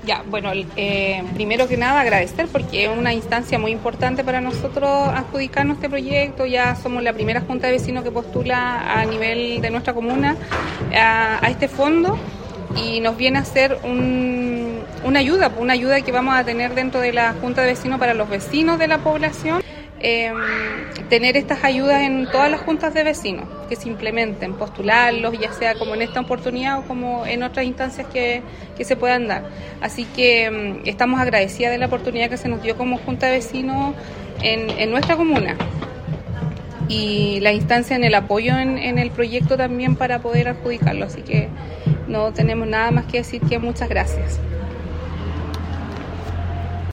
Ya, bueno, primero que nada agradecer porque es una instancia muy importante para nosotros adjudicarnos este proyecto. Ya somos la primera junta de vecinos que postula a nivel de nuestra comuna a este fondo y nos viene a ser una ayuda que vamos a tener dentro de la junta de vecinos para los vecinos de la población. Tener estas ayudas en todas las juntas de vecinos que se implementen, postularlos, ya sea como en esta oportunidad o como en otras instancias que se puedan dar. Así que estamos agradecidas de la oportunidad que se nos dio como junta de vecinos en nuestra comuna y la instancia en el apoyo en el proyecto también para poder adjudicarlo. Así que no tenemos nada más que decir que muchas gracias.